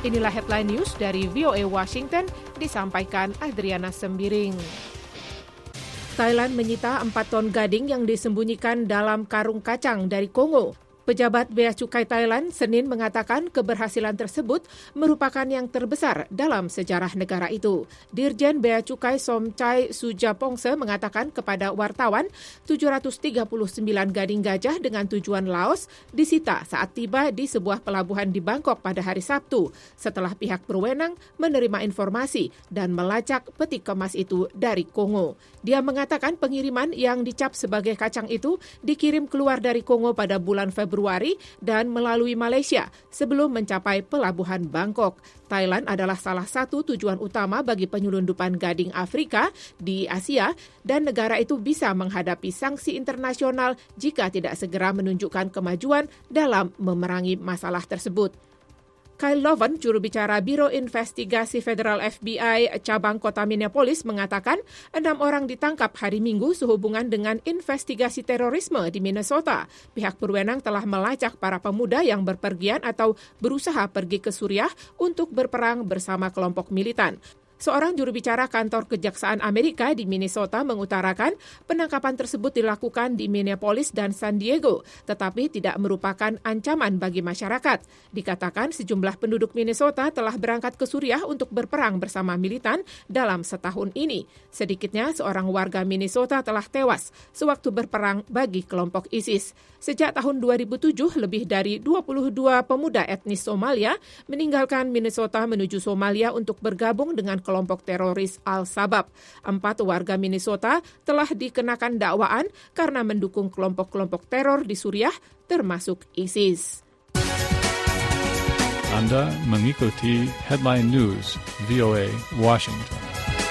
Inilah headline news dari VOA Washington, disampaikan Adriana Sembiring. Thailand menyita 4 ton gading yang disembunyikan dalam karung kacang dari Kongo. Pejabat Bea Cukai Thailand Senin mengatakan keberhasilan tersebut merupakan yang terbesar dalam sejarah negara itu. Dirjen Bea Cukai Somchai Sujapongse mengatakan kepada wartawan 739 gading gajah dengan tujuan Laos disita saat tiba di sebuah pelabuhan di Bangkok pada hari Sabtu setelah pihak berwenang menerima informasi dan melacak peti kemas itu dari Kongo. Dia mengatakan pengiriman yang dicap sebagai kacang itu dikirim keluar dari Kongo pada bulan Februari dan melalui Malaysia sebelum mencapai pelabuhan Bangkok. Thailand adalah salah satu tujuan utama bagi penyelundupan gading Afrika di Asia dan negara itu bisa menghadapi sanksi internasional jika tidak segera menunjukkan kemajuan dalam memerangi masalah tersebut. Kyle Loven, juru bicara Biro Investigasi Federal FBI cabang kota Minneapolis, mengatakan 6 orang ditangkap hari Minggu sehubungan dengan investigasi terorisme di Minnesota. Pihak berwenang telah melacak para pemuda yang berpergian atau berusaha pergi ke Suriah untuk berperang bersama kelompok militan. Seorang juru bicara kantor Kejaksaan Amerika di Minnesota mengutarakan penangkapan tersebut dilakukan di Minneapolis dan San Diego, tetapi tidak merupakan ancaman bagi masyarakat. Dikatakan sejumlah penduduk Minnesota telah berangkat ke Suriah untuk berperang bersama militan dalam setahun ini. Sedikitnya seorang warga Minnesota telah tewas sewaktu berperang bagi kelompok ISIS. Sejak tahun 2007, lebih dari 22 pemuda etnis Somalia meninggalkan Minnesota menuju Somalia untuk bergabung dengan kelompok teroris Al-Shabaab. 4 warga Minnesota telah dikenakan dakwaan karena mendukung kelompok-kelompok teror di Suriah, termasuk ISIS. Anda mengikuti Headline News VOA Washington.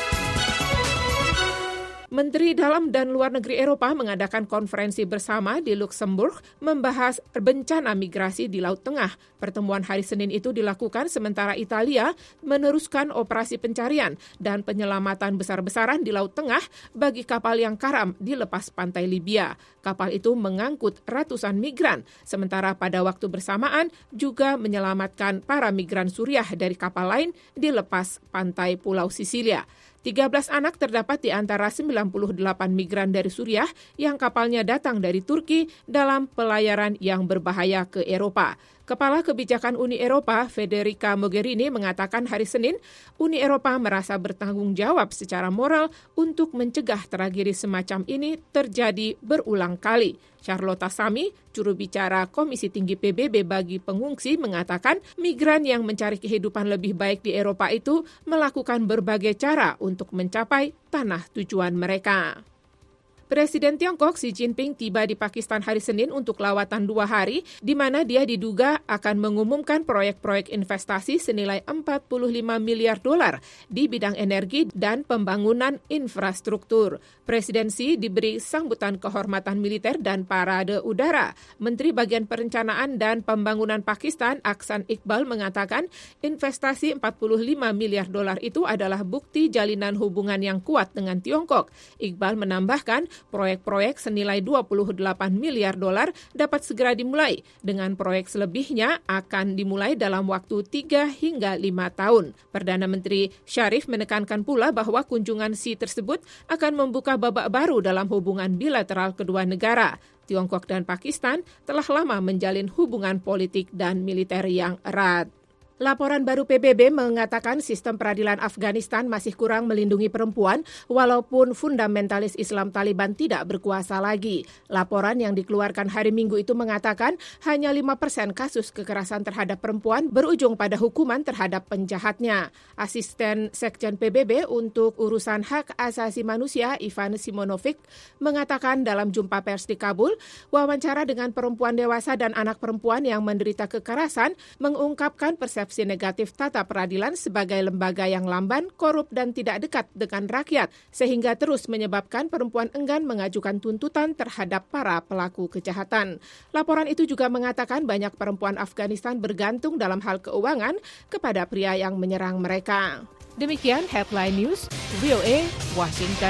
Menteri Dalam dan Luar Negeri Eropa mengadakan konferensi bersama di Luxembourg membahas bencana migrasi di Laut Tengah. Pertemuan hari Senin itu dilakukan sementara Italia meneruskan operasi pencarian dan penyelamatan besar-besaran di Laut Tengah bagi kapal yang karam di lepas pantai Libya. Kapal itu mengangkut ratusan migran, sementara pada waktu bersamaan juga menyelamatkan para migran Suriah dari kapal lain di lepas pantai Pulau Sisilia. 13 anak terdapat di antara 98 migran dari Suriah yang kapalnya datang dari Turki dalam pelayaran yang berbahaya ke Eropa. Kepala Kebijakan Uni Eropa, Federica Mogherini, mengatakan hari Senin, Uni Eropa merasa bertanggung jawab secara moral untuk mencegah tragedi semacam ini terjadi berulang kali. Charlotte Sami, juru bicara Komisi Tinggi PBB bagi pengungsi, mengatakan migran yang mencari kehidupan lebih baik di Eropa itu melakukan berbagai cara untuk mencapai tanah tujuan mereka. Presiden Tiongkok Xi Jinping tiba di Pakistan hari Senin untuk lawatan 2 hari, di mana dia diduga akan mengumumkan proyek-proyek investasi senilai 45 miliar dolar di bidang energi dan pembangunan infrastruktur. Presiden Xi diberi sambutan kehormatan militer dan parade udara. Menteri Bagian Perencanaan dan Pembangunan Pakistan Ahsan Iqbal mengatakan investasi 45 miliar dolar itu adalah bukti jalinan hubungan yang kuat dengan Tiongkok. Iqbal menambahkan proyek-proyek senilai 28 miliar dolar dapat segera dimulai, dengan proyek selebihnya akan dimulai dalam waktu 3 hingga 5 tahun. Perdana Menteri Sharif menekankan pula bahwa kunjungan Xi tersebut akan membuka babak baru dalam hubungan bilateral kedua negara. Tiongkok dan Pakistan telah lama menjalin hubungan politik dan militer yang erat. Laporan baru PBB mengatakan sistem peradilan Afghanistan masih kurang melindungi perempuan walaupun fundamentalis Islam Taliban tidak berkuasa lagi. Laporan yang dikeluarkan hari Minggu itu mengatakan hanya 5% kasus kekerasan terhadap perempuan berujung pada hukuman terhadap penjahatnya. Asisten Sekjen PBB untuk urusan hak asasi manusia Ivan Simonovic mengatakan dalam jumpa pers di Kabul, wawancara dengan perempuan dewasa dan anak perempuan yang menderita kekerasan mengungkapkan persepsi negatif tata peradilan sebagai lembaga yang lamban, korup, dan tidak dekat dengan rakyat, sehingga terus menyebabkan perempuan enggan mengajukan tuntutan terhadap para pelaku kejahatan. Laporan itu juga mengatakan banyak perempuan Afghanistan bergantung dalam hal keuangan kepada pria yang menyerang mereka. Demikian Headline News, VOA, Washington.